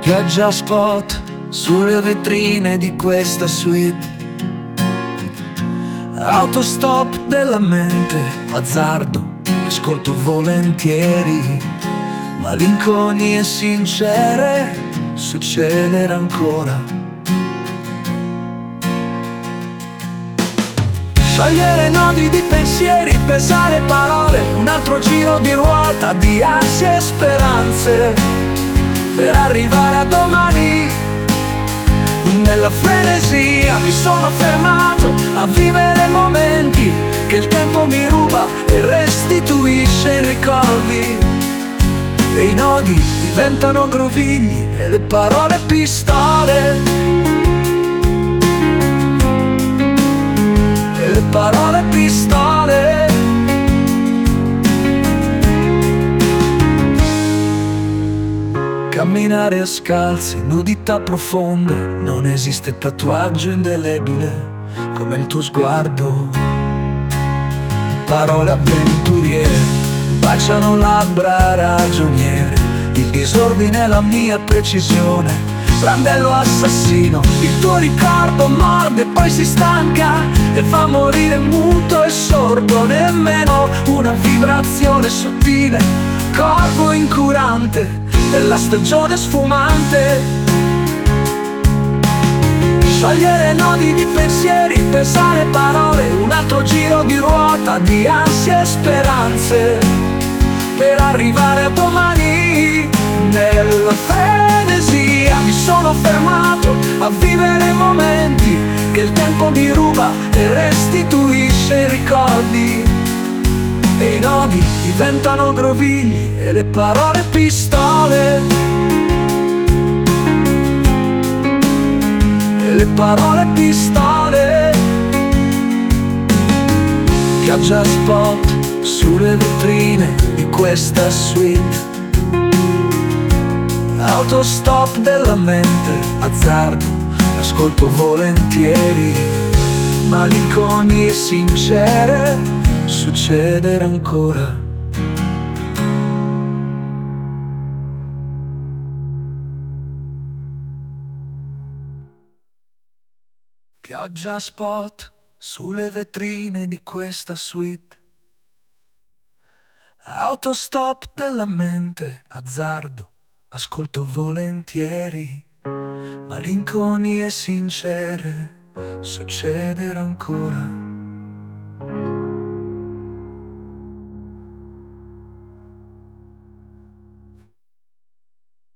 Pioggia spot sulle vetrine di questa suite, autostop della mente, azzardo, ascolto volentieri, malinconie sincere, succederà ancora. Sciogliere nodi di pensieri, pesare parole, un altro giro di ruota di ansie e speranze, per arrivare a domani. Nella frenesia mi sono fermato a vivere momenti che il tempo mi ruba e restituisce i ricordi. E i nodi diventano grovigli e le parole pistole. E le parole pistole. Camminare a scalzi, nudità profonde, non esiste tatuaggio indelebile come il tuo sguardo. Parole avventuriere, baciano labbra ragioniere, il disordine è la mia precisione, brandello assassino, il tuo ricordo morde, poi si stanca e fa morire muto e sordo, nemmeno una vibrazione sottile, corpo incurante della stagione sfumante. Sciogliere nodi di pensieri, pesare parole, un altro giro di ruota di ansie e speranze, per arrivare a domani. Nella frenesia mi sono fermato a vivere momenti che il tempo mi ruba e restituisce i ricordi. E i nodi diventano grovigli e le parole pistole. E le parole pistole. Pioggia spot sulle vetrine di questa suite, autostop della mente, azzardo, ascolto volentieri, malinconie sincere, succederà ancora. Pioggia spot sulle vetrine di questa suite, autostop della mente, azzardo, ascolto volentieri, malinconie sincere, succederà ancora.